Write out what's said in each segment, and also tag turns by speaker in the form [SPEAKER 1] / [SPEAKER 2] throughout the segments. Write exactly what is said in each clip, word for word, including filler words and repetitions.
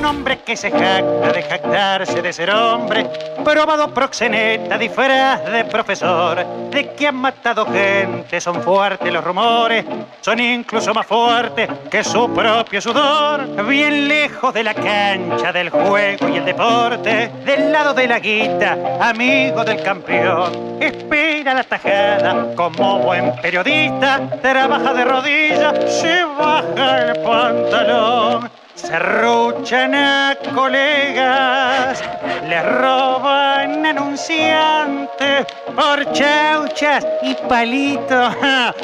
[SPEAKER 1] Un hombre que se jacta de jactarse de ser hombre, probado proxeneta, disfraz de profesor, de que han matado gente, son fuertes los rumores, son incluso más fuertes que su propio sudor. Bien lejos de la cancha del juego y el deporte, del lado de la guita, amigo del campeón, espera la tajada como buen periodista, trabaja de rodillas, se baja el pantalón. Serruchan a colegas, les roban anunciantes por chauchas y palitos,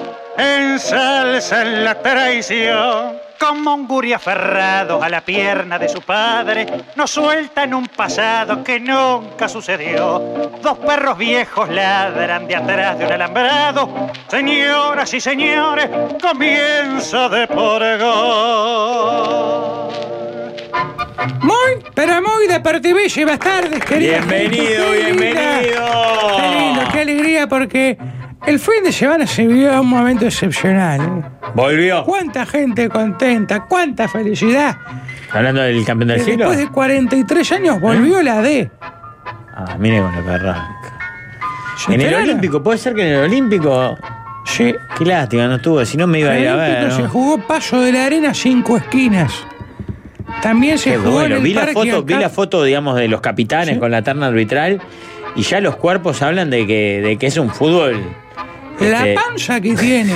[SPEAKER 1] ensalzan la traición. Como un gurí aferrado a la pierna de su padre, no sueltan un pasado que nunca sucedió. Dos perros viejos ladran de atrás de un alambrado. Señoras y señores, comienza de por gol.
[SPEAKER 2] Muy, pero muy deportivísimas tardes, querido.
[SPEAKER 3] Bienvenido, bienvenido.
[SPEAKER 2] Qué lindo, qué alegría, porque el fin de semana se vivió un momento excepcional. ¿eh?
[SPEAKER 3] Volvió.
[SPEAKER 2] Cuánta gente contenta, cuánta felicidad.
[SPEAKER 3] Hablando del campeón del
[SPEAKER 2] Que
[SPEAKER 3] siglo.
[SPEAKER 2] después de cuarenta y tres años volvió ¿Eh? la D.
[SPEAKER 3] Ah, mire con lo que arranca.
[SPEAKER 2] ¿Se
[SPEAKER 3] En el
[SPEAKER 2] enteraron?
[SPEAKER 3] Olímpico, puede ser que en el Olímpico.
[SPEAKER 2] Sí.
[SPEAKER 3] Qué lástima, no estuvo, si no me iba a
[SPEAKER 2] En
[SPEAKER 3] ir
[SPEAKER 2] el
[SPEAKER 3] a ver.
[SPEAKER 2] Olímpico
[SPEAKER 3] ¿no?
[SPEAKER 2] se jugó Paso de la Arena cinco esquinas. También se
[SPEAKER 3] Qué
[SPEAKER 2] jugó
[SPEAKER 3] bueno.
[SPEAKER 2] en el
[SPEAKER 3] Vi la
[SPEAKER 2] Parque
[SPEAKER 3] foto, vi
[SPEAKER 2] Ancap.
[SPEAKER 3] la foto, digamos, de los capitanes
[SPEAKER 2] ¿Sí?
[SPEAKER 3] con la terna arbitral y ya los cuerpos hablan de que, de que es un fútbol.
[SPEAKER 2] La
[SPEAKER 3] este,
[SPEAKER 2] panza que tiene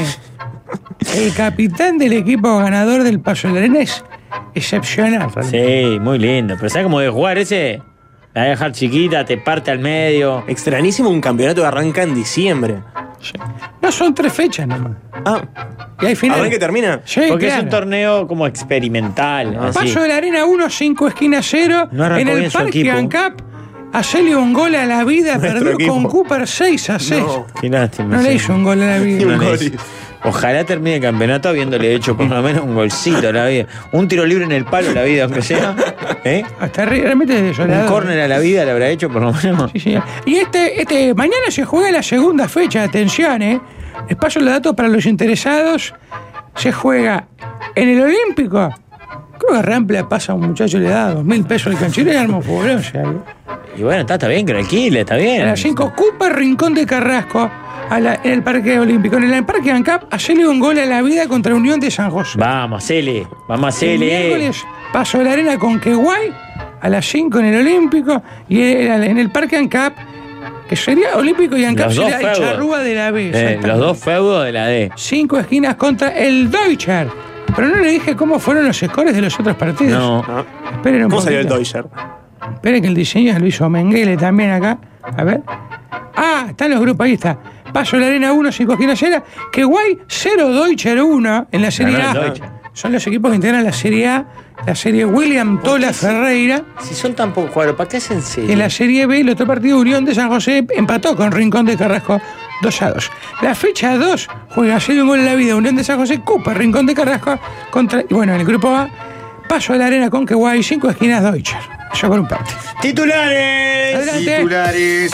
[SPEAKER 2] el capitán del equipo ganador del Paso de la Arena es excepcional. realmente.
[SPEAKER 3] Sí, muy lindo. Pero ¿sabes cómo debe jugar ese? La va a dejar chiquita, te parte al medio.
[SPEAKER 4] Extrañísimo un campeonato que arranca en diciembre.
[SPEAKER 2] Sí. No son tres fechas nomás.
[SPEAKER 4] Ah,
[SPEAKER 2] Y hay final.
[SPEAKER 4] ¿arranca y termina?
[SPEAKER 2] Sí,
[SPEAKER 3] Porque
[SPEAKER 2] claro.
[SPEAKER 3] es un torneo como experimental.
[SPEAKER 4] Ah.
[SPEAKER 3] así.
[SPEAKER 2] Paso de la Arena uno, cinco esquinas cero.
[SPEAKER 3] No arrancó
[SPEAKER 2] en el
[SPEAKER 3] bien su
[SPEAKER 2] Parque
[SPEAKER 3] equipo.
[SPEAKER 2] Ancap, hacerle un gol a la vida,
[SPEAKER 4] Nuestro
[SPEAKER 2] perdió
[SPEAKER 4] equipo.
[SPEAKER 2] con Cooper seis a seis.
[SPEAKER 4] No.
[SPEAKER 3] Qué lástima.
[SPEAKER 2] No le
[SPEAKER 3] sí.
[SPEAKER 2] hizo un gol a la vida.
[SPEAKER 3] No le
[SPEAKER 4] gol.
[SPEAKER 3] hizo. Ojalá termine el campeonato habiéndole hecho por lo menos un golcito a la vida. Un tiro libre en el palo a la vida, aunque sea. ¿Eh?
[SPEAKER 2] Hasta re- realmente es
[SPEAKER 3] Un
[SPEAKER 2] desolador.
[SPEAKER 3] córner a la vida le habrá hecho por lo menos.
[SPEAKER 2] Sí, señor. Y este, este, mañana se juega la segunda fecha, atención, ¿eh? Les paso los datos para los interesados. Se juega en el Olímpico. Creo que Rampla pasa a un muchacho, le da dos mil pesos al canchero y arma un fútbol. O sea,
[SPEAKER 3] Y bueno, está, está bien que lo alquile, está bien.
[SPEAKER 2] a las cinco, Cooper, Rincón de Carrasco, a la- en el Parque Olímpico. En el Parque Ancap, hacerle un gol a la vida contra Unión de San José.
[SPEAKER 3] Vamos, hacele. Vamos a
[SPEAKER 2] El
[SPEAKER 3] hacerle.
[SPEAKER 2] miércoles, Paso de la Arena con Queguay, a las cinco en el Olímpico, y en el Parque Ancap, que sería Olímpico y Ancap
[SPEAKER 3] Los dos
[SPEAKER 2] sería el
[SPEAKER 3] feudos.
[SPEAKER 2] charrúa de la B.
[SPEAKER 3] Eh,
[SPEAKER 2] exactamente.
[SPEAKER 3] los dos feudos de la D.
[SPEAKER 2] Cinco esquinas contra el Deutscher. Pero no le dije cómo fueron los scores de los otros partidos.
[SPEAKER 3] No.
[SPEAKER 4] Ah.
[SPEAKER 2] Esperen un
[SPEAKER 4] ¿Cómo salió el
[SPEAKER 2] poquito.
[SPEAKER 4] Deutscher?
[SPEAKER 2] Esperen que el diseño lo hizo Mengele también acá. A ver. Ah, están los grupos, ahí está. Paso de la Arena uno, cinco esquinas cero. Que guay, cero Deutscher uno en la Serie
[SPEAKER 3] Ganó el
[SPEAKER 2] A.
[SPEAKER 3] Deutscher.
[SPEAKER 2] Son los equipos que integran la Serie A, la Serie William Tola Ferreira.
[SPEAKER 3] Si son tan pocos cuadros, ¿para qué hacen serio?
[SPEAKER 2] En la Serie B, el otro partido, Unión de San José, empató con Rincón de Carrasco dos a dos. La fecha dos, juega hacer un gol en la vida, Unión de San José, Cooper, Rincón de Carrasco, contra, y bueno, en el grupo A, Paso de la Arena con Queguay, cinco esquinas Deutscher. Eso por un parte.
[SPEAKER 3] ¡Titulares!
[SPEAKER 2] Adelante.
[SPEAKER 5] Titulares.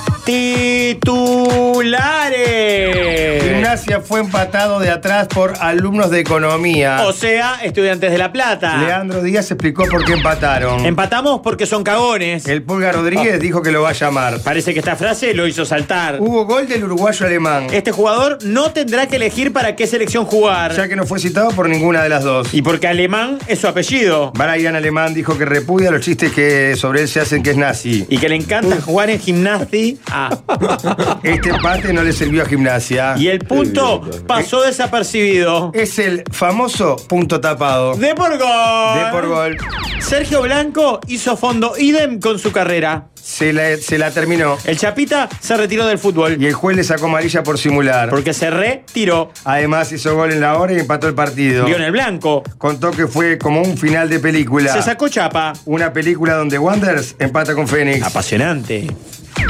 [SPEAKER 3] ¡Titulares!
[SPEAKER 5] Gimnasia fue empatado de atrás por alumnos de economía.
[SPEAKER 3] O sea, Estudiantes de La Plata.
[SPEAKER 5] Leandro Díaz explicó por qué empataron.
[SPEAKER 3] Empatamos porque son cagones.
[SPEAKER 5] El Pulga Rodríguez dijo que lo va a llamar.
[SPEAKER 3] Parece que esta frase lo hizo saltar.
[SPEAKER 5] Hubo gol del uruguayo alemán,
[SPEAKER 3] Este jugador no tendrá que elegir para qué selección jugar.
[SPEAKER 5] ya que no fue citado por ninguna de las dos.
[SPEAKER 3] Y porque alemán es su apellido.
[SPEAKER 5] Brian Alemán dijo que repudia los chistes que sobre él se hacen que es nazi.
[SPEAKER 3] Y que le encanta jugar en gimnasia. Ah.
[SPEAKER 5] Este empate no le sirvió a Gimnasia.
[SPEAKER 3] Y el punto pasó desapercibido.
[SPEAKER 5] Es el famoso punto tapado.
[SPEAKER 3] De por gol.
[SPEAKER 5] De por gol.
[SPEAKER 3] Sergio Blanco hizo fondo idem con su carrera.
[SPEAKER 5] Se la, se la terminó.
[SPEAKER 3] El Chapita se retiró del fútbol
[SPEAKER 5] Y el juez le sacó amarilla por simular.
[SPEAKER 3] porque se retiró.
[SPEAKER 5] Además hizo gol en la hora y empató el partido.
[SPEAKER 3] Lionel Blanco
[SPEAKER 5] Contó que fue como un final de película.
[SPEAKER 3] se sacó chapa.
[SPEAKER 5] Una película donde Wanderers empata con Fénix.
[SPEAKER 3] Apasionante.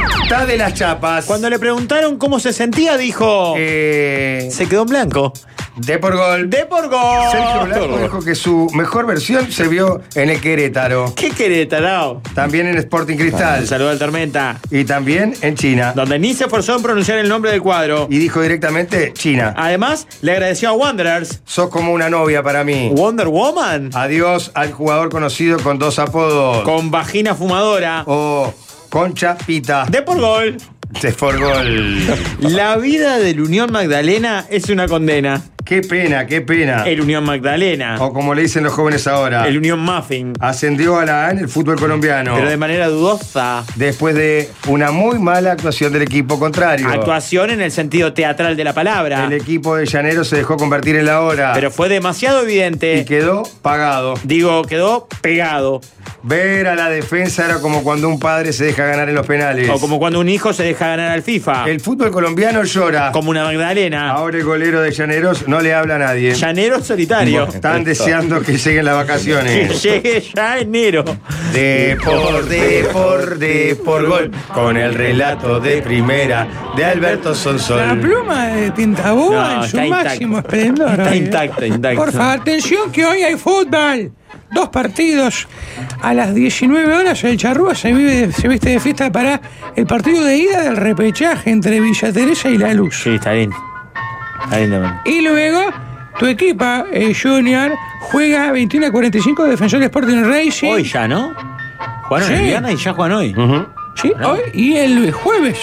[SPEAKER 5] Está de las chapas.
[SPEAKER 3] Cuando le preguntaron cómo se sentía, dijo...
[SPEAKER 5] Eh,
[SPEAKER 3] Se quedó en blanco.
[SPEAKER 5] de por gol.
[SPEAKER 3] De por gol.
[SPEAKER 5] Sergio Blanco dijo que su mejor versión se vio en el Querétaro.
[SPEAKER 3] ¿Qué Querétaro?
[SPEAKER 5] También en Sporting
[SPEAKER 3] Un
[SPEAKER 5] Cristal.
[SPEAKER 3] saludo al Tormenta.
[SPEAKER 5] Y también en China.
[SPEAKER 3] Donde ni se esforzó en pronunciar el nombre del cuadro.
[SPEAKER 5] Y dijo directamente China.
[SPEAKER 3] Además, le agradeció a Wanderers.
[SPEAKER 5] Sos como una novia para mí.
[SPEAKER 3] Wonder Woman.
[SPEAKER 5] Adiós al jugador conocido con dos apodos.
[SPEAKER 3] Con vagina fumadora.
[SPEAKER 5] O Concha Pita.
[SPEAKER 3] De por gol.
[SPEAKER 5] De por gol.
[SPEAKER 3] La vida del Unión Magdalena es una condena.
[SPEAKER 5] Qué pena, qué pena.
[SPEAKER 3] El Unión Magdalena.
[SPEAKER 5] O como le dicen los jóvenes ahora.
[SPEAKER 3] El Unión Muffin.
[SPEAKER 5] Ascendió a la A en el fútbol colombiano.
[SPEAKER 3] Pero de manera dudosa.
[SPEAKER 5] Después de una muy mala actuación del equipo contrario.
[SPEAKER 3] Actuación en el sentido teatral de la palabra.
[SPEAKER 5] El equipo de Llanero se dejó convertir en la hora.
[SPEAKER 3] Pero fue demasiado evidente.
[SPEAKER 5] Y quedó pagado.
[SPEAKER 3] Digo, quedó pegado.
[SPEAKER 5] Ver a la defensa era como cuando un padre se deja ganar en los penales.
[SPEAKER 3] O como cuando un hijo se deja ganar al FIFA.
[SPEAKER 5] El fútbol colombiano llora.
[SPEAKER 3] Como una Magdalena.
[SPEAKER 5] Ahora el golero de Llaneros no le habla a nadie.
[SPEAKER 3] Llanero solitario.
[SPEAKER 5] Están deseando que lleguen las
[SPEAKER 3] Que
[SPEAKER 5] vacaciones.
[SPEAKER 3] llegue ya enero.
[SPEAKER 5] De por, de por, de por gol. Con el relato de primera de Alberto
[SPEAKER 2] La
[SPEAKER 5] Sonsol.
[SPEAKER 2] pluma de Tintabúa
[SPEAKER 3] No,
[SPEAKER 2] en su
[SPEAKER 3] está intacto.
[SPEAKER 2] máximo esplendor.
[SPEAKER 3] Está
[SPEAKER 2] hoy, ¿eh?
[SPEAKER 3] intacto, intacto.
[SPEAKER 2] Por favor, atención que hoy hay fútbol. Dos partidos. A las diecinueve horas el Charrúa se, vive, se viste de fiesta para el partido de ida del repechaje entre Villa Teresa y La Luz.
[SPEAKER 3] Sí, está bien. Está bien también.
[SPEAKER 2] Y luego tu equipa, eh, Junior, juega veintiuno a cuarenta y cinco Defensor Sporting Racing.
[SPEAKER 3] Hoy ya, ¿no? Jugaron
[SPEAKER 2] Sí.
[SPEAKER 3] el viernes y ya juegan hoy.
[SPEAKER 5] Ujú.
[SPEAKER 2] Sí, hoy y el jueves.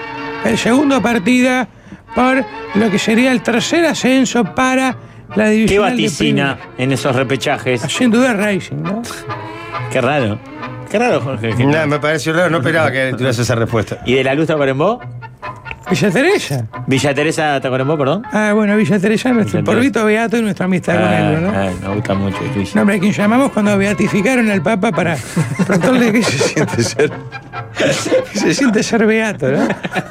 [SPEAKER 2] El segundo partida por lo que sería el tercer ascenso para la
[SPEAKER 3] ¿Qué
[SPEAKER 2] división.
[SPEAKER 3] vaticina en esos repechajes?
[SPEAKER 2] Sin duda Racing, ¿no?
[SPEAKER 3] Qué raro. Qué raro, Jorge. que-
[SPEAKER 5] Nah, me pareció raro, no esperaba que tuvieras esa respuesta.
[SPEAKER 3] ¿Y de la Luz Tacuarembó?
[SPEAKER 2] Villa Teresa.
[SPEAKER 3] Villa Teresa Tacuarembó, perdón.
[SPEAKER 2] Ah, bueno, Villa Teresa, nuestro
[SPEAKER 3] Villa
[SPEAKER 2] porrito beato y nuestra amistad con él, ¿no?
[SPEAKER 3] Ah, me gusta mucho. Luis.
[SPEAKER 2] Nombre a quien llamamos cuando beatificaron al Papa para preguntarle qué se siente ser. qué se siente ser beato, ¿no?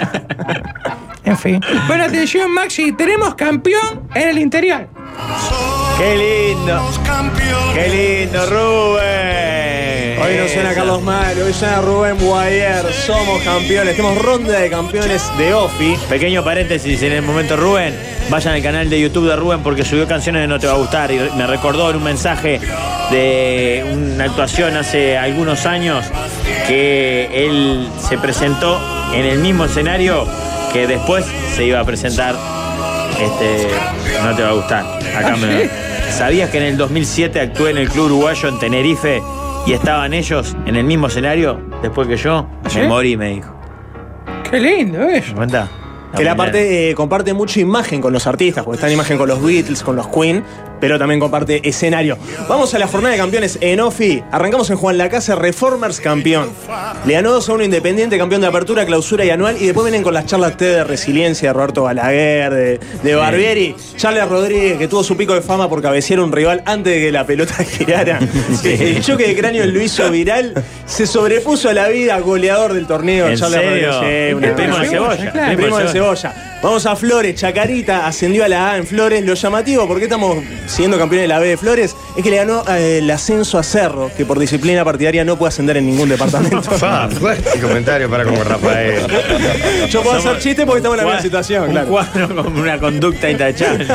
[SPEAKER 2] En fin. Bueno, atención, Maxi, tenemos campeón en el interior.
[SPEAKER 3] ¡Qué lindo! ¡Qué lindo, Rubén!
[SPEAKER 4] Hoy no suena Carlos Malo, hoy suena Rubén Boyer. Somos campeones, tenemos ronda de campeones de Ofi.
[SPEAKER 3] Pequeño paréntesis en el momento, Rubén. Vayan al canal de YouTube de Rubén porque subió canciones de No Te Va a Gustar y me recordó en un mensaje de una actuación hace algunos años que él se presentó en el mismo escenario que después se iba a presentar este No Te Va a Gustar. Acá
[SPEAKER 2] ¿Ah,
[SPEAKER 3] me...
[SPEAKER 2] sí?
[SPEAKER 3] ¿Sabías que en el dos mil siete actué en el Club Uruguayo en Tenerife y estaban ellos en el mismo escenario después que yo?
[SPEAKER 2] ¿Sí?
[SPEAKER 3] Me morí, me dijo.
[SPEAKER 2] Qué lindo eso.
[SPEAKER 3] ¿Me cuenta?
[SPEAKER 4] Que la parte eh, comparte mucha imagen con los artistas, porque está en imagen con los Beatles, con los Queen, pero también comparte escenario. Vamos a la jornada de campeones en Ofi. Arrancamos en Juan Lacase, Reformers campeón. Le ganó dos a uno Independiente, campeón de apertura, clausura y anual. Y después vienen con las charlas T de resiliencia de Roberto Balaguer, de, de Barbieri. Charles Rodríguez, que tuvo su pico de fama por cabecear a un rival antes de que la pelota girara. El choque de cráneo lo hizo viral. Se sobrepuso a la vida, goleador del torneo.
[SPEAKER 3] ¿En
[SPEAKER 4] Charles
[SPEAKER 3] serio?
[SPEAKER 4] Rodríguez. Sí, una
[SPEAKER 3] El primo de
[SPEAKER 2] Cebolla,
[SPEAKER 3] Cebolla.
[SPEAKER 2] claro.
[SPEAKER 4] el primo de Cebolla. Vamos a Flores, Chacarita ascendió a la A en Flores. Lo llamativo, ¿por qué estamos siendo campeones de la B de Flores? Es que le ganó eh, el ascenso a Cerro, que por disciplina partidaria no puede ascender en ningún departamento.
[SPEAKER 5] Fa, fuerte comentario para como Rafael.
[SPEAKER 4] Yo puedo hacer
[SPEAKER 3] Somos-
[SPEAKER 4] chiste porque estamos en la misma
[SPEAKER 3] Cua-
[SPEAKER 4] situación,
[SPEAKER 3] Un
[SPEAKER 4] claro.
[SPEAKER 3] cuadro con una conducta intachable.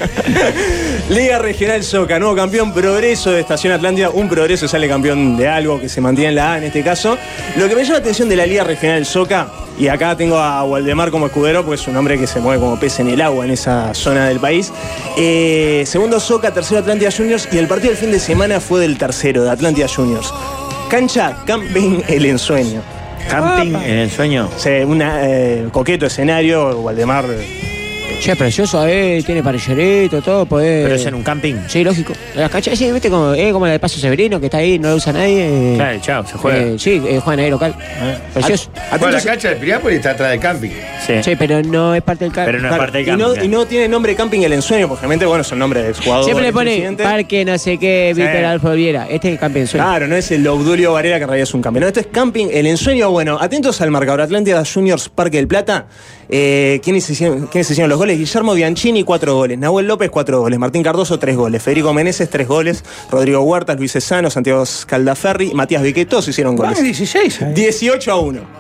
[SPEAKER 4] Liga Regional Soca, nuevo campeón, Progreso de Estación Atlántida. Un Progreso sale campeón de algo que se mantiene en la A en este caso. Lo que me llama la atención de la Liga Regional Soca, y acá tengo a Waldemar como escudero, porque es un hombre que se mueve como pez en el agua en esa zona del país. Eh, segundo Soca, tercero Atlántida Juniors, y el partido del fin de semana fue del tercero, de Atlántida Juniors. Cancha Camping El Ensueño.
[SPEAKER 3] Camping en el sueño.
[SPEAKER 4] O sea, un coqueto escenario, Waldemar. eh,
[SPEAKER 6] Che, precioso, eh, tiene parrillerito, todo, podés...
[SPEAKER 3] Pero es en un camping.
[SPEAKER 6] Sí, lógico. Las canchas, sí, viste, como, eh, como la de Paso Severino, que está ahí, no la usa nadie. eh,
[SPEAKER 3] Claro, chao, se juega.
[SPEAKER 6] eh, sí, eh, juegan ahí local. Precioso.
[SPEAKER 5] Bueno, la cancha del Piriápolis está atrás del camping.
[SPEAKER 3] Sí.
[SPEAKER 6] Sí, pero no es parte del car-
[SPEAKER 3] Pero no es
[SPEAKER 6] claro.
[SPEAKER 3] parte del
[SPEAKER 4] Y
[SPEAKER 3] camping.
[SPEAKER 4] no,
[SPEAKER 3] claro.
[SPEAKER 4] y no tiene nombre Camping El Ensueño, porque realmente, bueno, son nombres de exjugadores.
[SPEAKER 6] Siempre le pone
[SPEAKER 4] presidente.
[SPEAKER 6] parque, no sé qué, Víctor
[SPEAKER 4] Sí.
[SPEAKER 6] Alfa Olviera. Este es el campeón sueño.
[SPEAKER 4] Claro, no es el Obdulio Varela, que en realidad es un campeón. No, esto es Camping El Ensueño. Bueno, atentos al marcador. Atlántida Juniors, Parque del Plata. Eh, ¿quiénes, hicieron, ¿Quiénes hicieron los goles? Guillermo Bianchini, cuatro goles. Nahuel López, cuatro goles. Martín Cardoso, tres goles. Federico Meneses, tres goles. Rodrigo Huertas, Luis Cesano, Santiago Caldaferri, Matías Viquet, todos hicieron goles.
[SPEAKER 2] Vamos, dieciséis. ahí.
[SPEAKER 4] dieciocho a uno.
[SPEAKER 2] ¡Pa!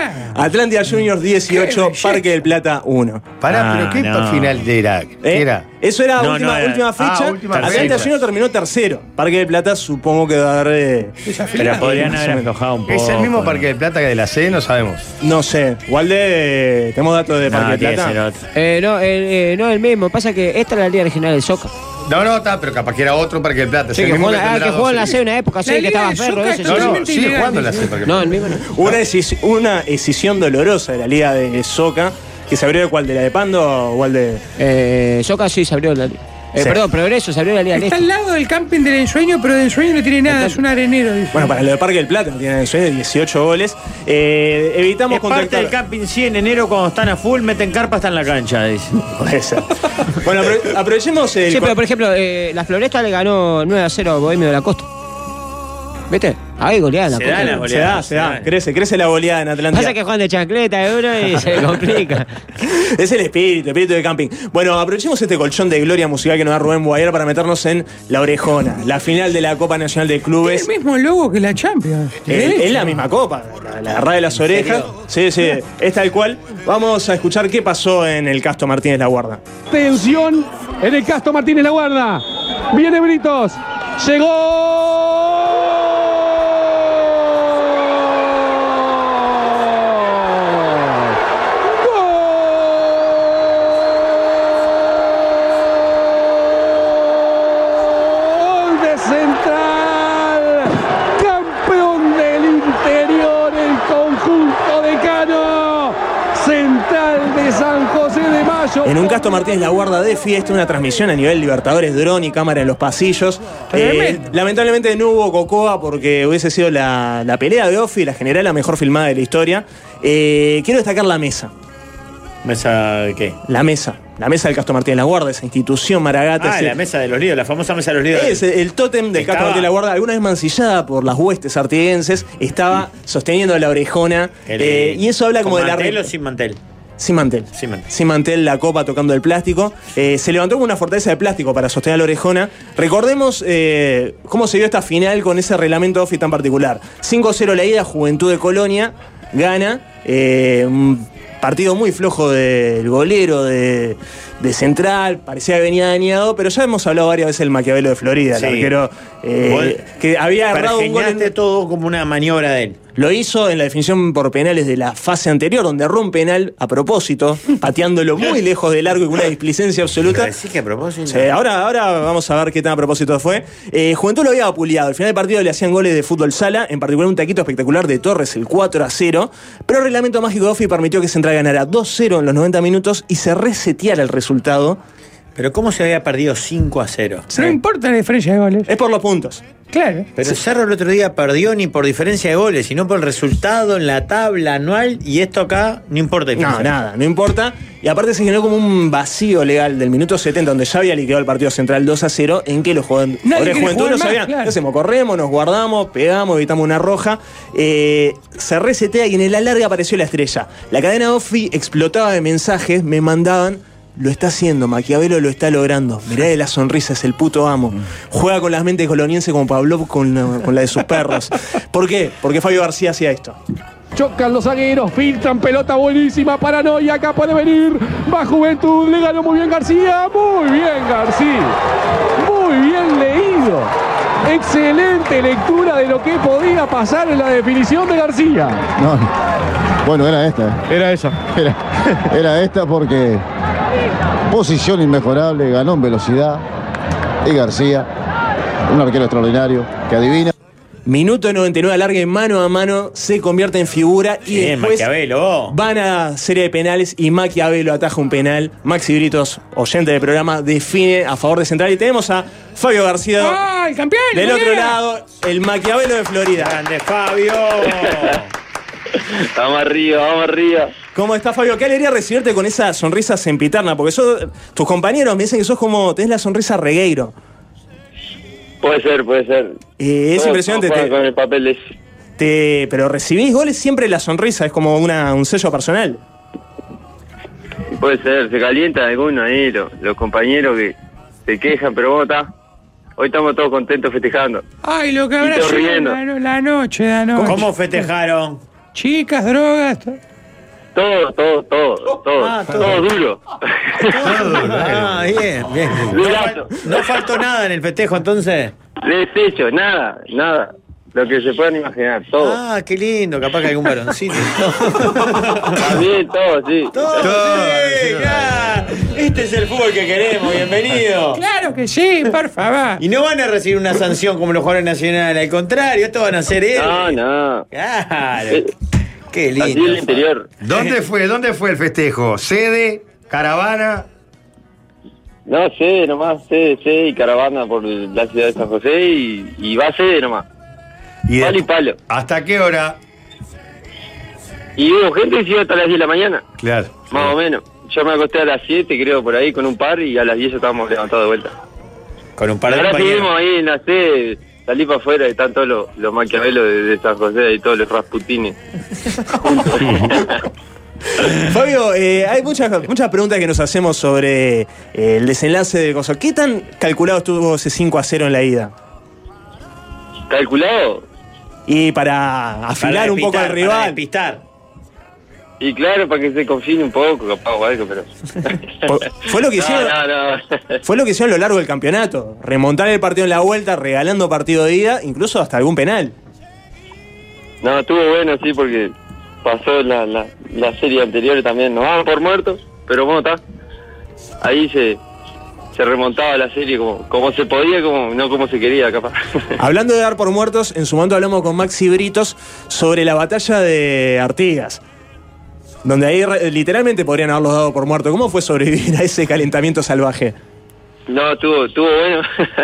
[SPEAKER 2] nada.
[SPEAKER 4] Atlántida Juniors dieciocho, Parque del Plata uno.
[SPEAKER 5] Pará,
[SPEAKER 3] Ah,
[SPEAKER 5] pero ¿qué
[SPEAKER 3] no.
[SPEAKER 5] final era? ¿Qué
[SPEAKER 4] ¿Eh?
[SPEAKER 5] era?
[SPEAKER 4] Eso era
[SPEAKER 3] No,
[SPEAKER 4] última,
[SPEAKER 3] no, era-
[SPEAKER 4] última fecha.
[SPEAKER 5] Ah, última
[SPEAKER 4] Atlántida
[SPEAKER 5] fecha.
[SPEAKER 4] Juniors terminó tercero. Parque del Plata supongo que va a dar. eh,
[SPEAKER 3] Pero podrían
[SPEAKER 4] más o
[SPEAKER 3] haber
[SPEAKER 4] menos.
[SPEAKER 3] aflojado un poco.
[SPEAKER 5] ¿Es el mismo
[SPEAKER 3] ¿no?
[SPEAKER 5] Parque del Plata que de la C? No sabemos.
[SPEAKER 4] No sé. Walde, ¿tenemos datos de
[SPEAKER 3] No,
[SPEAKER 4] Parque del
[SPEAKER 3] tiene que
[SPEAKER 4] Plata?
[SPEAKER 3] ser otro.
[SPEAKER 6] Eh, no, eh, eh, no el mismo. Pasa que esta es la Liga Regional del Soca.
[SPEAKER 5] No, no, está, pero capaz que era otro Parque del Plata. Es
[SPEAKER 6] Sí,
[SPEAKER 5] el
[SPEAKER 6] que
[SPEAKER 5] mismo
[SPEAKER 6] jugó, en la- ah,
[SPEAKER 5] tendrá
[SPEAKER 6] que jugó en la
[SPEAKER 5] dos
[SPEAKER 6] C una época, sí,
[SPEAKER 2] La
[SPEAKER 6] que
[SPEAKER 2] Liga
[SPEAKER 6] estaba
[SPEAKER 2] de
[SPEAKER 6] Ferro.
[SPEAKER 2] Soca
[SPEAKER 6] Ese,
[SPEAKER 2] es
[SPEAKER 5] No, no,
[SPEAKER 2] totalmente
[SPEAKER 5] sigue
[SPEAKER 2] ilegal,
[SPEAKER 5] jugando en la
[SPEAKER 2] dice.
[SPEAKER 5] C. Parque del
[SPEAKER 6] No,
[SPEAKER 5] Plata.
[SPEAKER 6] el mismo no.
[SPEAKER 4] Una, escis- una escisión dolorosa de la Liga de Soca, que se abrió de cuál, de la de Pando o Walde.
[SPEAKER 6] Eh, Soca sí se abrió la Liga. Eh,
[SPEAKER 4] Sí.
[SPEAKER 6] Perdón, Progreso se abrió la Liga del
[SPEAKER 2] Está
[SPEAKER 6] Este.
[SPEAKER 2] al lado del camping del ensueño, pero de ensueño no tiene nada, es un arenero. Dice.
[SPEAKER 4] Bueno, para lo de Parque del Plata, no tienen sueño, dieciocho goles. Eh, evitamos
[SPEAKER 3] Es parte
[SPEAKER 4] contactar.
[SPEAKER 3] del camping, sí, en enero cuando están a full, meten carpa hasta en la cancha, dice.
[SPEAKER 4] Puede ser. Bueno, apro- aprovechemos el.
[SPEAKER 6] Sí, pero por ejemplo, eh, la Floresta le ganó nueve a cero a Bohemio de la Costa. ¿Viste? Ahí goleada en la
[SPEAKER 3] Se
[SPEAKER 6] Costa.
[SPEAKER 3] da la
[SPEAKER 4] se da,
[SPEAKER 3] goleada,
[SPEAKER 4] se da.
[SPEAKER 3] se da.
[SPEAKER 4] Crece, crece la goleada en Atlántida.
[SPEAKER 6] Pasa que juegan de chancleta de uno y se le complica.
[SPEAKER 4] Es el espíritu, el espíritu de camping. Bueno, aprovechemos este colchón de gloria musical que nos da Rubén Boyer para meternos en La Orejona, la final de la Copa Nacional de
[SPEAKER 2] Es
[SPEAKER 4] Clubes.
[SPEAKER 2] el mismo logo que la Champions.
[SPEAKER 4] Es, es la misma copa, la, la agarrada de las orejas. Sí, sí, es tal cual. Vamos a escuchar qué pasó en el Castro Martínez La Guarda.
[SPEAKER 7] Tensión en el Castro Martínez La Guarda. Viene Britos. Llegó. Gol de Central. Campeón del interior, el conjunto de Cano. Central de San José de Mayo.
[SPEAKER 4] En un Castro Martínez La Guarda de fiesta, una transmisión a nivel Libertadores, dron y cámara en los pasillos. Eh,
[SPEAKER 2] Tremendo.
[SPEAKER 4] lamentablemente no hubo Cocoa porque hubiese sido la, la pelea de Offi, la general, la mejor filmada de la historia. Eh, quiero destacar la mesa.
[SPEAKER 3] ¿Mesa de qué?
[SPEAKER 4] La mesa. La mesa del Castro Martínez La Guarda, esa institución maragata.
[SPEAKER 3] Ah,
[SPEAKER 4] ese-
[SPEAKER 3] la mesa de los líos, la famosa mesa de los líos.
[SPEAKER 4] Es el tótem del
[SPEAKER 3] Estaba-
[SPEAKER 4] Castro Martínez La Guarda, alguna vez mancillada por las huestes artiguenses, estaba sosteniendo la orejona.
[SPEAKER 3] El-
[SPEAKER 4] eh, y eso habla como
[SPEAKER 3] ¿con
[SPEAKER 4] de la
[SPEAKER 3] mantel
[SPEAKER 4] re-
[SPEAKER 3] o sin mantel?
[SPEAKER 4] Sin mantel.
[SPEAKER 3] Sin mantel.
[SPEAKER 4] Sin mantel, la copa tocando el plástico. Eh, se levantó con una fortaleza de plástico para sostener a la orejona. Recordemos eh, cómo se dio esta final con ese reglamento Offi tan particular. cinco cero la ida, Juventud de Colonia gana. Eh, un partido muy flojo del golero de, de Central. Parecía que venía dañado, pero ya hemos hablado varias veces del Maquiavelo de Florida,
[SPEAKER 3] Sí.
[SPEAKER 4] el arquero eh,
[SPEAKER 3] Vos
[SPEAKER 4] que había agarrado un gol. en-
[SPEAKER 3] Pergeñaste todo como una maniobra de él.
[SPEAKER 4] Lo hizo en la definición por penales de la fase anterior, donde erró un penal a propósito, pateándolo muy lejos del arco y con una displicencia absoluta.
[SPEAKER 3] Decís que a propósito.
[SPEAKER 4] Sí, ahora, ahora vamos a ver qué tan a propósito fue. Eh, Juventud lo había vapuleado. Al final del partido le hacían goles de fútbol sala, en particular un taquito espectacular de Torres, el cuatro a cero. Pero el reglamento mágico de Offi permitió que Central ganara dos cero en los noventa minutos y se reseteara el resultado.
[SPEAKER 3] Pero ¿cómo se había perdido cinco a cero?
[SPEAKER 2] No importa la diferencia de goles.
[SPEAKER 4] Es por los puntos.
[SPEAKER 2] Claro.
[SPEAKER 3] Pero Cerro el otro día perdió ni por diferencia de goles, sino por el resultado en la tabla anual, y esto acá no importa.
[SPEAKER 4] No, nada, no importa. Y aparte se generó como un vacío legal del minuto setenta, donde ya había liquidado el partido Central dos a cero, en que los jugadores
[SPEAKER 2] Nadie
[SPEAKER 4] de
[SPEAKER 2] quiere
[SPEAKER 4] Juventud
[SPEAKER 2] jugar
[SPEAKER 4] no
[SPEAKER 2] más,
[SPEAKER 4] sabían.
[SPEAKER 2] claro.
[SPEAKER 4] ¿Qué hacemos? Corremos, nos guardamos, pegamos, evitamos una roja. Eh, se resetea y en el alargue apareció la estrella. La cadena Offi explotaba de mensajes, me mandaban. Lo está haciendo, Maquiavelo lo está logrando. Mirá de las sonrisas, el puto amo. Juega con las mentes colonienses como Pablo con la, con la de sus perros. ¿Por qué? Porque Fabio García hacía esto.
[SPEAKER 7] Chocan los zagueros, filtran pelota buenísima, paranoia, acá puede venir, va Juventud, le ganó muy bien García, muy bien García, muy bien leído, excelente lectura de lo que podía pasar en la definición de García.
[SPEAKER 8] No, bueno, era esta.
[SPEAKER 7] Era esa.
[SPEAKER 8] Era, era esta porque posición inmejorable, ganó en velocidad. Y García, un arquero extraordinario que adivina.
[SPEAKER 4] Minuto noventa y nueve, alargue mano a mano, se convierte en figura y
[SPEAKER 3] Bien,
[SPEAKER 4] después
[SPEAKER 3] Maquiavelo.
[SPEAKER 4] van a serie de penales y Maquiavelo ataja un penal. Maxi Britos, oyente del programa, define a favor de Central. Y tenemos a Fabio García
[SPEAKER 2] ¡Ah, el campeón!
[SPEAKER 4] del otro
[SPEAKER 2] Bolera!
[SPEAKER 4] lado, el Maquiavelo de Florida.
[SPEAKER 3] Grande Fabio.
[SPEAKER 9] Vamos arriba, vamos arriba.
[SPEAKER 4] ¿Cómo está, Fabio? Qué alegría recibirte con esa sonrisa sempiterna, porque sos- tus compañeros me dicen que sos como, tenés la sonrisa regueiro.
[SPEAKER 9] Puede ser, puede ser.
[SPEAKER 4] Eh, es
[SPEAKER 9] Todos
[SPEAKER 4] impresionante.
[SPEAKER 9] juegan
[SPEAKER 4] Te,
[SPEAKER 9] con el papel de...
[SPEAKER 4] te- pero recibís goles siempre la sonrisa, es como una, un sello personal.
[SPEAKER 9] Puede ser, se calientan algunos ahí, los, los compañeros que se quejan, pero vos está. Hoy estamos todos contentos festejando.
[SPEAKER 2] Ay, lo que habrá
[SPEAKER 9] Y todos
[SPEAKER 2] sido
[SPEAKER 9] riendo.
[SPEAKER 2] la, la noche de anoche.
[SPEAKER 3] ¿Cómo festejaron?
[SPEAKER 2] chicas, drogas. Todo.
[SPEAKER 9] Todo, todo, todo, todo,
[SPEAKER 3] Ah, todo.
[SPEAKER 9] todo duro.
[SPEAKER 5] Todo duro,
[SPEAKER 3] Ah, bien, bien. No,
[SPEAKER 9] Durazo.
[SPEAKER 3] no faltó nada en el festejo, entonces.
[SPEAKER 9] Deshecho, nada, nada. Lo que se puedan imaginar, todo.
[SPEAKER 3] Ah, qué lindo, capaz que algún varoncito.
[SPEAKER 9] También todo, sí.
[SPEAKER 3] Todo,
[SPEAKER 5] Todo,
[SPEAKER 3] sí,
[SPEAKER 5] sí.
[SPEAKER 3] ya. Este es el fútbol que queremos, bienvenido.
[SPEAKER 2] Claro que sí, por favor.
[SPEAKER 3] Y no van a recibir una sanción como los jugadores nacionales, al contrario, esto van a ser héroes.
[SPEAKER 9] No, no.
[SPEAKER 3] Claro.
[SPEAKER 9] Eh,
[SPEAKER 3] Qué
[SPEAKER 9] Así
[SPEAKER 3] lindo.
[SPEAKER 9] el interior.
[SPEAKER 5] ¿Dónde fue? ¿Dónde fue el festejo? ¿Sede? ¿Caravana?
[SPEAKER 9] No sé, nomás sé, sé y caravana por la ciudad de San José y, y va a ser nomás.
[SPEAKER 5] ¿Y
[SPEAKER 9] Palo y
[SPEAKER 5] de-
[SPEAKER 9] palo.
[SPEAKER 5] ¿Hasta qué hora?
[SPEAKER 9] Y hubo gente que se iba hasta las diez de la mañana,
[SPEAKER 5] Claro.
[SPEAKER 9] más o menos. Yo me acosté a las siete, creo, por ahí, con un par, y a las diez ya estábamos levantados de vuelta.
[SPEAKER 3] Con un par de
[SPEAKER 9] Ahora
[SPEAKER 3] compañeros.
[SPEAKER 9] seguimos ahí en la sede, salí para afuera, y están todos los, los maquiavelos de, de San José y todos los Rasputines.
[SPEAKER 4] Fabio, eh, hay muchas, muchas preguntas que nos hacemos sobre eh, el desenlace de cosas. ¿Qué tan calculado estuvo ese cinco a cero en la ida?
[SPEAKER 9] ¿Calculado?
[SPEAKER 4] Y para afilar
[SPEAKER 3] Para
[SPEAKER 4] un poco
[SPEAKER 3] despistar,
[SPEAKER 4] al
[SPEAKER 3] para
[SPEAKER 4] rival.
[SPEAKER 3] despistar.
[SPEAKER 9] Y claro, para que se confine un poco, capaz o algo, pero...
[SPEAKER 4] Po- Fue lo que hicieron.
[SPEAKER 9] No, no, no.
[SPEAKER 4] Fue lo que hicieron a lo largo del campeonato. Remontar el partido en la vuelta, regalando partido de ida, incluso hasta algún penal.
[SPEAKER 9] No, estuvo bueno, sí, porque pasó la, la, la serie anterior también. Nos daban por muertos, pero bueno, está. Ahí se, se remontaba la serie como, como se podía, como no como se quería, capaz.
[SPEAKER 4] Hablando de dar por muertos, en su momento hablamos con Maxi Britos sobre la batalla de Artigas. Donde ahí re- literalmente podrían haberlos dado por muertos. ¿Cómo fue sobrevivir a ese calentamiento salvaje?
[SPEAKER 9] No, estuvo, estuvo bueno.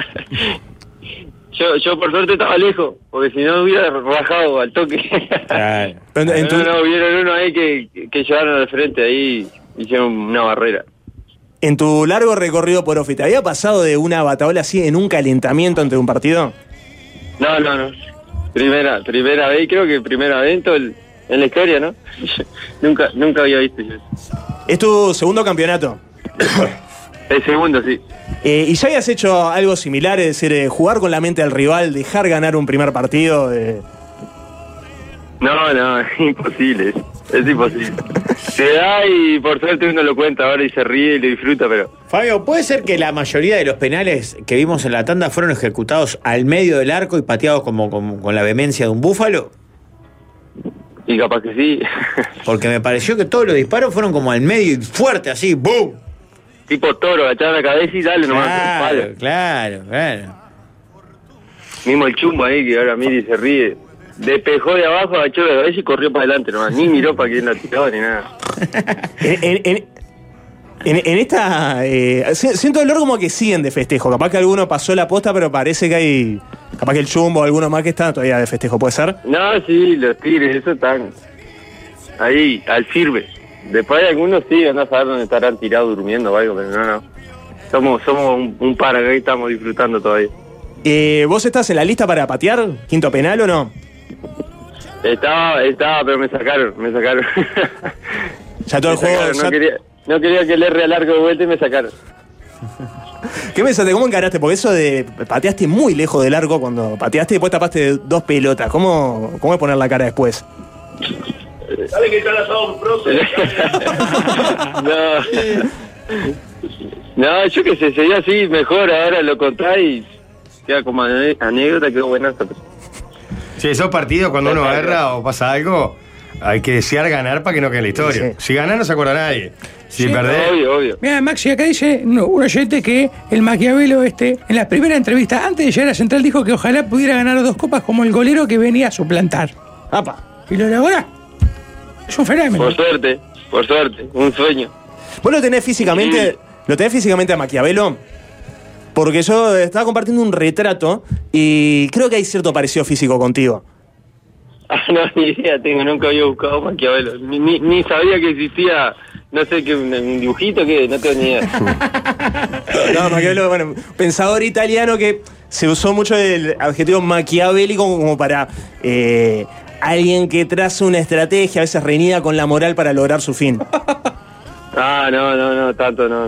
[SPEAKER 9] yo, yo por suerte estaba lejos, porque si no hubiera rajado al toque.
[SPEAKER 3] Claro.
[SPEAKER 4] En- en tu-
[SPEAKER 9] No, no, hubieron uno ahí que, que llevaron al frente, ahí hicieron una barrera.
[SPEAKER 4] En tu largo recorrido por Ofi, ¿te había pasado de una bataola así en un calentamiento ante un partido?
[SPEAKER 9] No, no, no. Primera, primera vez, creo que primera vez en, todo el- en la historia, ¿no? nunca, nunca había visto yo eso.
[SPEAKER 4] Es tu segundo campeonato.
[SPEAKER 9] El segundo, sí.
[SPEAKER 4] Eh, ¿Y ya habías hecho algo similar? Es decir, eh, jugar con la mente del rival, dejar ganar un primer partido. eh,
[SPEAKER 9] No, no, es imposible, es, es imposible. Se da y por suerte uno lo cuenta ahora y se ríe y lo disfruta, pero...
[SPEAKER 3] Fabio, ¿puede ser que la mayoría de los penales que vimos en la tanda fueron ejecutados al medio del arco y pateados como, como con la vehemencia de un búfalo?
[SPEAKER 9] Y capaz que sí.
[SPEAKER 3] Porque me pareció que todos los disparos fueron como al medio y fuerte, así, ¡boom!
[SPEAKER 9] Tipo toro, agachar la cabeza y dale nomás.
[SPEAKER 3] Claro,
[SPEAKER 9] palo.
[SPEAKER 3] claro, claro.
[SPEAKER 9] Mismo el chumbo ahí que ahora mira y se ríe. Despejó de abajo, agachó la cabeza y corrió para adelante nomás. Ni miró para quién la tiró ni nada.
[SPEAKER 4] En, en- en- en- en esta. eh, si- siento dolor como que siguen de festejo. Capaz que alguno pasó la posta, pero parece que hay. Capaz que el Chumbo o alguno más que está todavía de festejo, ¿puede ser?
[SPEAKER 9] No, sí, los tigres, eso están ahí, al sirve. Después hay algunos sí, van a saber dónde estarán tirados durmiendo o algo, pero no, no. Somos, somos un, un par acá y estamos disfrutando todavía.
[SPEAKER 4] Eh, ¿Vos estás en la lista para patear? ¿Quinto penal o no?
[SPEAKER 9] Estaba, estaba, pero me sacaron, me sacaron.
[SPEAKER 4] Ya todo el
[SPEAKER 9] Me
[SPEAKER 4] juego.
[SPEAKER 9] sacaron,
[SPEAKER 4] ya-
[SPEAKER 9] no, quería, no quería que le erre a largo de vuelta y me sacaron.
[SPEAKER 4] ¿Qué pensaste? ¿Cómo encaraste? Porque eso de pateaste muy lejos del arco cuando pateaste y después tapaste dos pelotas. ¿Cómo, cómo es poner la cara después?
[SPEAKER 9] ¿Sabe que está el asado pronto? No. No, yo qué sé, sería así mejor, ahora lo contás y queda como ane- anécdota, quedó buenazo.
[SPEAKER 5] Sí, esos partidos cuando uno agarra o pasa algo, hay que desear ganar para que no quede en la historia.
[SPEAKER 4] Sí.
[SPEAKER 5] Si ganás no se acuerda nadie. Si
[SPEAKER 2] Sí.
[SPEAKER 5] perdés...
[SPEAKER 9] Obvio, obvio.
[SPEAKER 2] Mira, Maxi, acá dice no, un oyente que el Maquiavelo este, en la primera entrevista, antes de llegar a Central, dijo que ojalá pudiera ganar dos copas como el golero que venía a suplantar.
[SPEAKER 4] ¡Apa!
[SPEAKER 2] Y lo logró. Es un fenómeno.
[SPEAKER 9] Por suerte, por suerte, un sueño.
[SPEAKER 4] ¿Vos lo tenés físicamente,
[SPEAKER 9] Sí.
[SPEAKER 4] lo tenés físicamente a Maquiavelo? Porque yo estaba compartiendo un retrato y creo que hay cierto parecido físico contigo.
[SPEAKER 9] Ah, no, ni idea tengo, nunca había buscado Maquiavelo. Ni, ni, ni sabía que existía, no sé, qué un, un dibujito que no tengo ni idea.
[SPEAKER 4] No, Maquiavelo, bueno, pensador italiano que se usó mucho el adjetivo maquiavélico como para eh, alguien que traza una estrategia, a veces reñida con la moral para lograr su fin.
[SPEAKER 9] Ah, no, no, no, tanto no, no.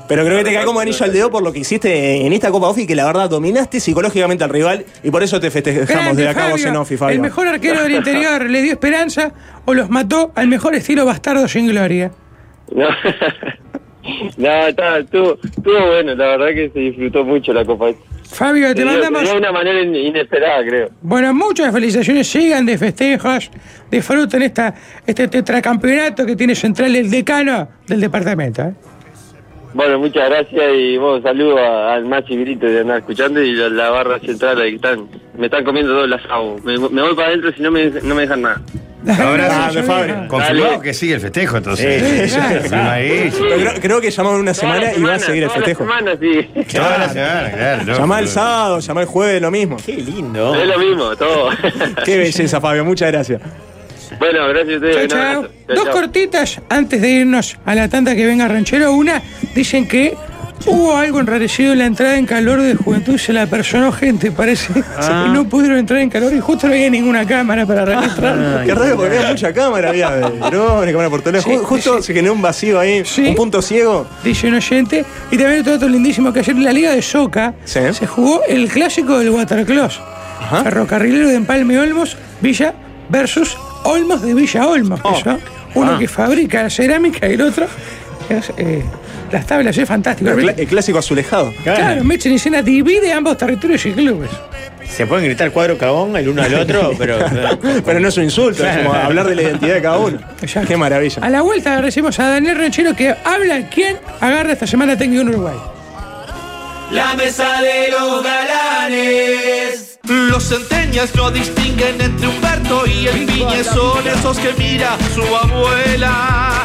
[SPEAKER 4] Pero creo que te cae como anillo al dedo por lo que hiciste en esta Copa Ofi, que la verdad dominaste psicológicamente al rival y por eso te festejamos
[SPEAKER 2] Grande,
[SPEAKER 4] de acá vos en Ofi, Fabio.
[SPEAKER 2] El mejor arquero del interior le dio esperanza o los mató al mejor estilo Bastardo sin gloria.
[SPEAKER 9] No, no está, estuvo, estuvo bueno, la verdad que se disfrutó mucho la Copa.
[SPEAKER 2] Fabio, te
[SPEAKER 9] Se dio-
[SPEAKER 2] mandamos...
[SPEAKER 9] se dio de una manera in- inesperada, creo.
[SPEAKER 2] Bueno, muchas felicitaciones, sigan de festejos, disfruten esta, este tetracampeonato que tiene Central el decano del departamento. ¿eh?
[SPEAKER 9] Bueno, muchas gracias y bueno, saludo a- al Machi Grito de andar escuchando y la, la barra central ahí que están, me están comiendo todo el asado. Me, me voy para adentro si no me, no me dejan nada.
[SPEAKER 5] Ahora
[SPEAKER 4] Dale, Fabio.
[SPEAKER 5] confirmado
[SPEAKER 9] Dale.
[SPEAKER 5] que sigue el festejo, entonces.
[SPEAKER 2] Sí, claro.
[SPEAKER 5] Firma ahí.
[SPEAKER 4] Pero creo, creo que llamamos en una
[SPEAKER 9] Toda
[SPEAKER 4] semana
[SPEAKER 9] la
[SPEAKER 4] y va a seguir el
[SPEAKER 9] toda la
[SPEAKER 4] festejo.
[SPEAKER 9] semana, sí.
[SPEAKER 5] Toda la semana, claro. yo-
[SPEAKER 4] Llamá el sábado, llamá el jueves, lo mismo.
[SPEAKER 3] Qué lindo.
[SPEAKER 9] Es lo mismo, todo.
[SPEAKER 4] Qué belleza, Fabio, muchas gracias.
[SPEAKER 9] Bueno, gracias a ustedes.
[SPEAKER 2] Chao,
[SPEAKER 9] un
[SPEAKER 2] chao.
[SPEAKER 9] abrazo. Chao,
[SPEAKER 2] Dos
[SPEAKER 9] chao.
[SPEAKER 2] cortitas antes de irnos a la tanda que venga Ranchero. Una, dicen que hubo algo enrarecido en la entrada en calor de Juventud, se la personó gente, parece.
[SPEAKER 3] Ah.
[SPEAKER 2] Y no pudieron entrar en calor y justo no había ninguna cámara para registrar.
[SPEAKER 4] Qué raro porque había mucha cámara, había de drones, cámara por todos lados.
[SPEAKER 2] Sí,
[SPEAKER 4] Ju- Justo
[SPEAKER 2] sí.
[SPEAKER 4] se generó un vacío ahí,
[SPEAKER 2] Sí.
[SPEAKER 4] un punto ciego.
[SPEAKER 2] Dice un oyente. Y también otro dato lindísimo que ayer en la Liga de Soca
[SPEAKER 4] Sí.
[SPEAKER 2] se jugó el clásico del Waterclass.
[SPEAKER 4] Ajá.
[SPEAKER 2] Ferrocarrilero de Empalme Olmos, Villa versus Olmos de Villa Olmos.
[SPEAKER 4] Oh.
[SPEAKER 2] que son uno
[SPEAKER 4] Ah.
[SPEAKER 2] que fabrica la cerámica y el otro es, eh, las tablas. Es fantástico.
[SPEAKER 4] El, cla- el clásico azulejado.
[SPEAKER 2] Claro, Mecha en escena divide ambos territorios y clubes.
[SPEAKER 3] Se pueden gritar cuadro cagón el uno al otro, pero.
[SPEAKER 4] Pero no es un insulto, es como hablar de la identidad de cada uno.
[SPEAKER 2] Exacto.
[SPEAKER 4] Qué maravilla.
[SPEAKER 2] A la vuelta agradecemos a Daniel Ranchero que habla quién agarra esta semana técnico en Uruguay.
[SPEAKER 10] La mesa de los galanes. Los centenias no distinguen entre Humberto y el Piñe, son esos que mira su abuela.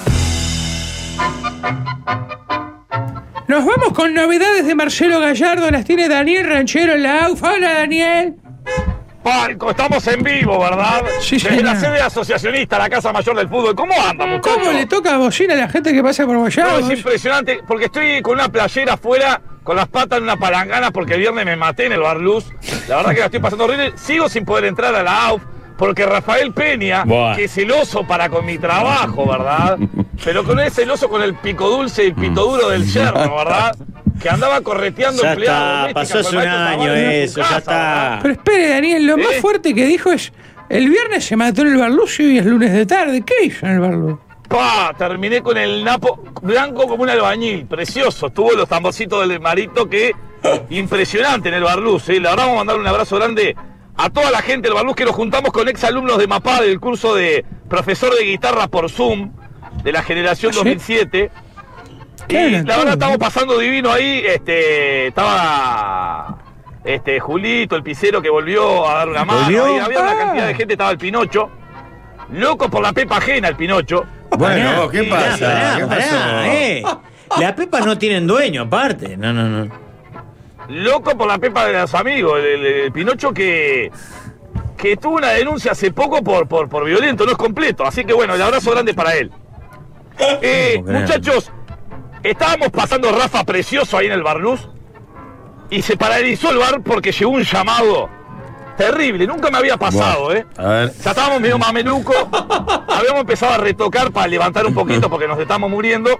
[SPEAKER 2] Nos vamos con novedades de Marcelo Gallardo. Las tiene Daniel Ranchero en la A U F. Hola, Daniel.
[SPEAKER 11] Palco, estamos en vivo, ¿verdad?
[SPEAKER 2] Sí,
[SPEAKER 11] Desde
[SPEAKER 2] señor.
[SPEAKER 11] la sede asociacionista, la Casa Mayor del Fútbol. ¿Cómo anda, muchachos?
[SPEAKER 2] ¿Cómo le toca bocina a la gente que pasa por
[SPEAKER 11] No,
[SPEAKER 2] Guayabo?
[SPEAKER 11] es impresionante, porque estoy con una playera afuera, con las patas en una palangana, porque el viernes me maté en el Bar Luz. La verdad que la estoy pasando horrible. Sigo sin poder entrar a la A U F, porque Rafael Peña,
[SPEAKER 3] Buah.
[SPEAKER 11] que es celoso para con mi trabajo, ¿verdad? Pero con ese celoso con el pico dulce y el pito duro del yerno, ¿verdad? Que andaba correteando
[SPEAKER 3] Ya
[SPEAKER 11] empleados
[SPEAKER 3] está,
[SPEAKER 11] domésticos
[SPEAKER 3] pasó
[SPEAKER 11] con
[SPEAKER 3] hace
[SPEAKER 11] el
[SPEAKER 3] un
[SPEAKER 11] maestro
[SPEAKER 3] año
[SPEAKER 11] Tamayo en su
[SPEAKER 3] eso, ya
[SPEAKER 11] casa,
[SPEAKER 3] está.
[SPEAKER 11] ¿verdad?
[SPEAKER 2] Pero espere, Daniel, lo más
[SPEAKER 11] ¿Eh?
[SPEAKER 2] fuerte que dijo es: el viernes se mató en el Barluz y hoy es lunes de tarde. ¿Qué hizo en el Barluz?
[SPEAKER 11] Pa, terminé con el napo blanco como un albañil, precioso. Tuvo los tamborcitos del marito que impresionante en el Barluz. ¿eh? La verdad vamos a mandar un abrazo grande a toda la gente del Barluz, que nos juntamos con ex alumnos de MAPA del curso de profesor de guitarra por Zoom de la generación
[SPEAKER 2] ¿Sí?
[SPEAKER 11] dos mil siete. Y
[SPEAKER 2] Claro,
[SPEAKER 11] la verdad
[SPEAKER 2] claro.
[SPEAKER 11] estamos pasando divino ahí. Este, estaba este Julito, el pisero, que volvió a dar una mano.
[SPEAKER 4] ¿Volvió?
[SPEAKER 11] Ahí había una
[SPEAKER 2] Ah.
[SPEAKER 11] cantidad de gente, estaba el Pinocho. Loco por la pepa ajena, el Pinocho.
[SPEAKER 5] Bueno, ¿qué
[SPEAKER 11] Sí,
[SPEAKER 5] pasa?
[SPEAKER 3] Pará,
[SPEAKER 5] ¿Qué
[SPEAKER 3] pará,
[SPEAKER 5] pasó?
[SPEAKER 3] eh. Las pepas no tienen dueño, aparte. No, no, no.
[SPEAKER 11] Loco por la pepa de los amigos, el, el- el Pinocho que, que tuvo una denuncia hace poco por, por, por violento, no es completo. Así que bueno, el abrazo grande para él. Eh,
[SPEAKER 3] ¿Cómo creer?
[SPEAKER 11] muchachos, estábamos pasando Rafa precioso ahí en el Barluz y se paralizó el bar porque llegó un llamado terrible. Nunca me había pasado, ¿eh?
[SPEAKER 5] A ver.
[SPEAKER 11] Ya estábamos medio mameluco, habíamos empezado a retocar para levantar un poquito porque nos estamos muriendo.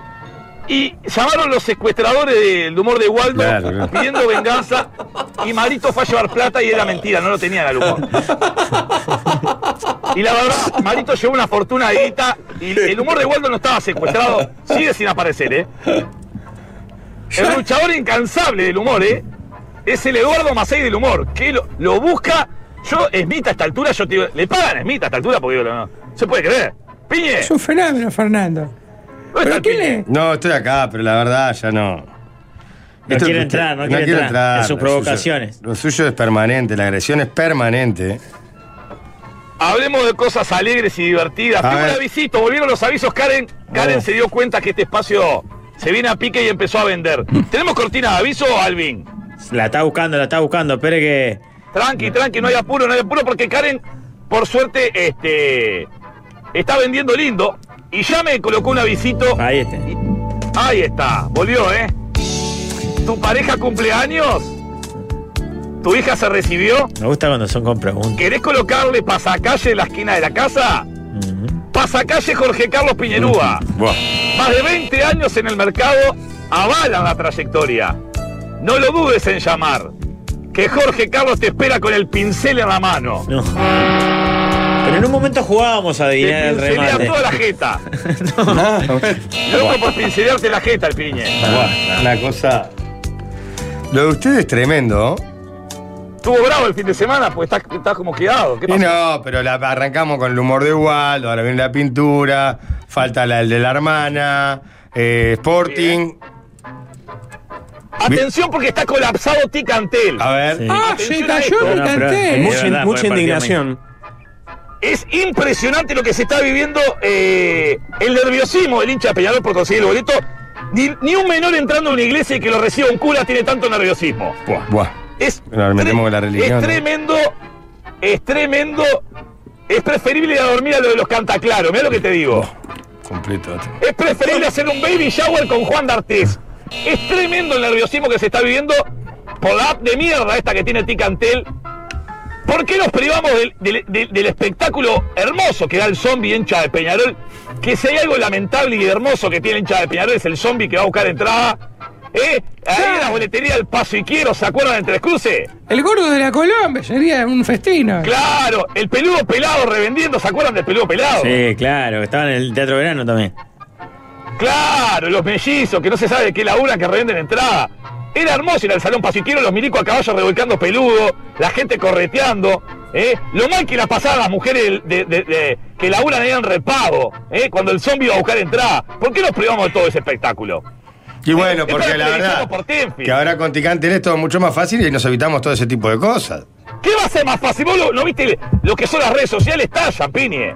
[SPEAKER 11] Y llamaron los secuestradores del humor de Waldo,
[SPEAKER 5] Claro, claro.
[SPEAKER 11] pidiendo venganza, y Marito fue a llevar plata y era mentira, no lo tenían al humor. Y la verdad, Marito llevó una fortuna de guita y el humor de Waldo no estaba secuestrado, sigue sin aparecer, ¿eh? El luchador incansable del humor, ¿eh? Es el Eduardo Macei del humor, que lo, lo busca. Yo, Smith a esta altura, yo te digo, le pagan a Smith a esta altura porque digo, no, se puede creer. Piñe,
[SPEAKER 2] Es un fenómeno, Fernando.
[SPEAKER 11] ¿dónde está
[SPEAKER 2] ¿Pero
[SPEAKER 11] el
[SPEAKER 2] quién
[SPEAKER 11] Piñe?
[SPEAKER 2] le.?
[SPEAKER 5] No, estoy acá, pero la verdad ya no.
[SPEAKER 3] No
[SPEAKER 5] Esto-
[SPEAKER 3] quiere entrar, no quiere entrar en sus
[SPEAKER 5] lo
[SPEAKER 3] provocaciones.
[SPEAKER 5] suyo- Lo suyo es permanente, la agresión es permanente.
[SPEAKER 11] Hablemos de cosas alegres y divertidas.
[SPEAKER 5] A
[SPEAKER 11] Tengo
[SPEAKER 5] ver.
[SPEAKER 11] un avisito, volvieron los avisos. Karen, Karen
[SPEAKER 5] Oh.
[SPEAKER 11] se dio cuenta que este espacio se viene a pique y empezó a vender. ¿Tenemos cortina de aviso, Alvin?
[SPEAKER 3] La está buscando, la está buscando. Espere que.
[SPEAKER 11] Tranqui, tranqui, no hay apuro, no hay apuro, porque Karen, por suerte, este está vendiendo lindo. Y ya me colocó un avisito.
[SPEAKER 3] Ahí está.
[SPEAKER 11] Ahí está, volvió, ¿eh? ¿Tu pareja cumpleaños? ¿Tu hija se recibió?
[SPEAKER 3] Me gusta cuando son con preguntas.
[SPEAKER 11] ¿Querés colocarle pasacalle en la esquina de la casa? Pasacalle Jorge Carlos Piñerúa.
[SPEAKER 5] Buah.
[SPEAKER 11] Más de veinte años en el mercado avalan la trayectoria. No lo dudes en llamar, que Jorge Carlos te espera con el pincel en la mano.
[SPEAKER 3] No. Pero en un momento jugábamos a adivinar
[SPEAKER 11] Te
[SPEAKER 3] el
[SPEAKER 11] pincelea
[SPEAKER 3] remate.
[SPEAKER 11] toda la jeta.
[SPEAKER 5] No.
[SPEAKER 11] Loco por pincelearte la jeta, el Piñe.
[SPEAKER 5] Buah, una cosa. Lo de ustedes es tremendo.
[SPEAKER 11] Estuvo bravo el fin de semana, pues estás está como quedado. ¿Qué
[SPEAKER 5] Y
[SPEAKER 11] pasó?
[SPEAKER 5] no, pero la, arrancamos con el humor de Waldo, ahora viene la pintura, falta la el de la hermana, eh, Sporting.
[SPEAKER 11] Atención porque está colapsado Ticantel.
[SPEAKER 5] A ver.
[SPEAKER 3] Sí.
[SPEAKER 2] ¡Ah,
[SPEAKER 11] Atención
[SPEAKER 2] se
[SPEAKER 11] a
[SPEAKER 2] cayó
[SPEAKER 11] esto.
[SPEAKER 2] mi
[SPEAKER 3] No, pero
[SPEAKER 2] canté!
[SPEAKER 3] es
[SPEAKER 4] Mucha,
[SPEAKER 3] verdad,
[SPEAKER 4] mucha
[SPEAKER 3] fue partido
[SPEAKER 4] indignación.
[SPEAKER 11] Es impresionante lo que se está viviendo, eh, el nerviosismo del hincha de Peñarol por conseguir el boleto. Ni, ni un menor entrando a una iglesia y que lo reciba un cura tiene tanto nerviosismo.
[SPEAKER 5] Buah, buah.
[SPEAKER 11] Es,
[SPEAKER 5] Nos metemos con la religión,
[SPEAKER 11] es
[SPEAKER 5] ¿no?
[SPEAKER 11] tremendo, es tremendo. Es preferible ir a dormir a lo de los cantaclaros, mirá lo que te digo.
[SPEAKER 5] Completo.
[SPEAKER 11] Es preferible hacer un baby shower con Juan D'Artés. Es tremendo el nerviosismo que se está viviendo por la app de mierda esta que tiene Ticantel. ¿Por qué nos privamos del, del- del- del espectáculo hermoso que da el zombie hincha de Peñarol? Que si hay algo lamentable y hermoso que tiene el hincha de Peñarol es el zombie que va a buscar entrada. ¿Eh? Ahí en la boletería del Paso y Quiero, ¿se acuerdan de Tres Cruces?
[SPEAKER 2] El gordo de la Colombia sería un festino.
[SPEAKER 11] Claro, el peludo pelado revendiendo, ¿se acuerdan del peludo pelado?
[SPEAKER 3] Sí, claro, estaba en el Teatro Verano también.
[SPEAKER 11] Claro, los mellizos, que no se sabe de qué labura que revenden entrada. Era hermoso ir al Salón Paso y Quiero, los milicos a caballo revolcando peludo, la gente correteando, ¿eh? Lo mal que la pasaban las mujeres de, de- de- que laburan ahí en repago, ¿eh? Cuando el zombie iba a buscar entrada. ¿Por qué nos privamos de todo ese espectáculo?
[SPEAKER 5] Y bueno,
[SPEAKER 11] Es
[SPEAKER 5] porque
[SPEAKER 11] para
[SPEAKER 5] la
[SPEAKER 11] televisarlo
[SPEAKER 5] verdad
[SPEAKER 11] por Tenfi.
[SPEAKER 5] que ahora con Ticantel es todo mucho más fácil y nos evitamos todo ese tipo de cosas.
[SPEAKER 11] ¿Qué va a ser más fácil? ¿Vos lo- no viste lo que son las redes sociales? Tallan, Piñe.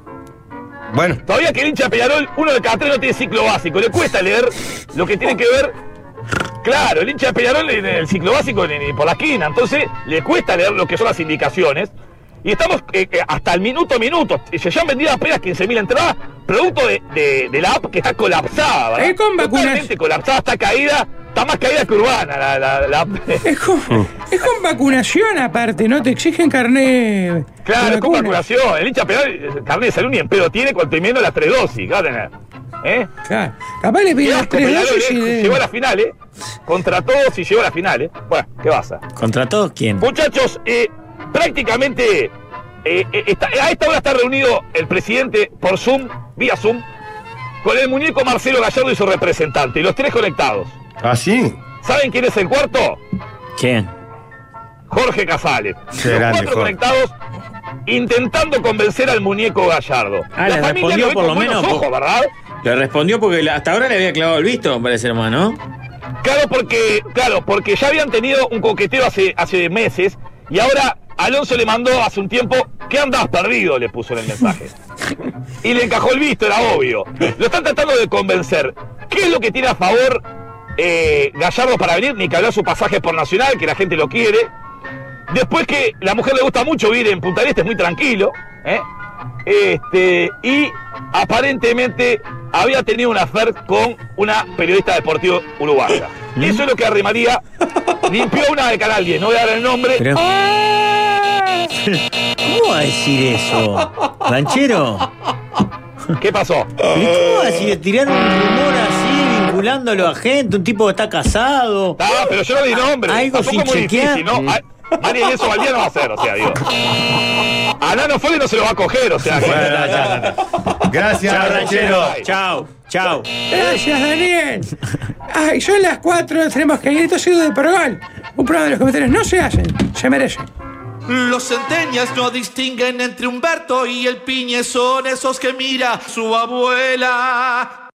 [SPEAKER 5] Bueno,
[SPEAKER 11] Todavía que el hincha de Peñarol, uno de cada tres no tiene ciclo básico. Le cuesta leer lo que tiene que ver. Claro, el hincha de Peñarol en el ciclo básico ni, ni por la esquina. Entonces, le cuesta leer lo que son las indicaciones. Y estamos eh, eh, hasta el minuto a minuto. Se ya han vendido apenas quince mil entradas, producto de, de- de la app que está colapsada, ¿verdad?
[SPEAKER 2] Es con vacunas.
[SPEAKER 11] Totalmente colapsada, está caída, está más caída que Urbana la, la- la app.
[SPEAKER 2] Es con, es con vacunación aparte, ¿no? Te exigen carnet.
[SPEAKER 11] Claro,
[SPEAKER 2] de
[SPEAKER 11] es con
[SPEAKER 2] vacuna.
[SPEAKER 11] vacunación. El hincha de Peñarol, el carnet de salud ni en pedo tiene con teniendo las tres dosis. ¿Qué va a tener? ¿Eh?
[SPEAKER 2] Claro. Capaz le
[SPEAKER 11] Y
[SPEAKER 2] piden las
[SPEAKER 11] asco,
[SPEAKER 2] tres
[SPEAKER 11] Peñarol,
[SPEAKER 2] dosis y
[SPEAKER 11] eh,
[SPEAKER 2] de-
[SPEAKER 11] llegó a la final, ¿eh? Contra todos y llegó a la final, ¿eh? Bueno, ¿qué pasa?
[SPEAKER 3] ¿Contra todos quién?
[SPEAKER 11] Muchachos, eh, prácticamente eh, eh, está- a esta hora está reunido el presidente por Zoom, vía Zoom, con el muñeco Marcelo Gallardo y su representante, y los tres conectados.
[SPEAKER 5] ¿ah, sí?
[SPEAKER 11] ¿Saben quién es el cuarto?
[SPEAKER 3] ¿Quién?
[SPEAKER 11] Jorge Casales.
[SPEAKER 5] Qué
[SPEAKER 11] Los
[SPEAKER 5] grande,
[SPEAKER 11] cuatro
[SPEAKER 5] Jorge.
[SPEAKER 11] conectados intentando convencer al muñeco Gallardo.
[SPEAKER 3] Ah, le respondió
[SPEAKER 11] lo ve
[SPEAKER 3] por
[SPEAKER 11] con
[SPEAKER 3] lo menos,
[SPEAKER 11] buenos ojos,
[SPEAKER 3] por-
[SPEAKER 11] ¿verdad?
[SPEAKER 3] Le respondió porque la- hasta ahora le había clavado el visto, me parece, hermano.
[SPEAKER 11] Claro, porque, claro, porque ya habían tenido un coqueteo hace, hace meses y ahora Alonso le mandó hace un tiempo, ¿qué andás perdido? Le puso en el mensaje. Y le encajó el visto, era obvio. Lo están tratando de convencer. ¿Qué es lo que tiene a favor eh, Gallardo para venir? Ni que hablar su pasaje por Nacional, que la gente lo quiere. Después que la mujer le gusta mucho vivir en Punta del Este, es muy tranquilo. ¿eh? Este, y aparentemente había tenido una affair con una periodista deportiva uruguaya. Eso es lo que arrimaría. Limpió una de Canal diez, no voy a dar el nombre.
[SPEAKER 3] Pero- ¿Cómo va a decir eso? ¿Ranchero?
[SPEAKER 11] ¿Qué pasó?
[SPEAKER 3] ¿Pero cómo va a decir? Tirar un rumor así, vinculándolo a gente, un tipo que está casado.
[SPEAKER 11] Ah, pero yo no di nombre.
[SPEAKER 3] Algo
[SPEAKER 11] Tampoco
[SPEAKER 3] sin
[SPEAKER 11] es muy
[SPEAKER 3] chequear.
[SPEAKER 11] difícil, ¿no? Ah, María Inés Valdía no va a hacer, o sea, digo. A Nano Fole no se lo va a coger, o sea. que-
[SPEAKER 3] Bueno, ya, ya.
[SPEAKER 5] Gracias,
[SPEAKER 3] Chao,
[SPEAKER 5] ranchero.
[SPEAKER 3] ranchero. Chao, chao.
[SPEAKER 2] Gracias, Daniel. Ay, son las cuatro, tenemos que ir. Esto ha sido de Pergol. Un programa de los comentarios no se hacen, se merecen.
[SPEAKER 10] Los centenias no distinguen entre Humberto y el Piñe, son esos que mira su abuela.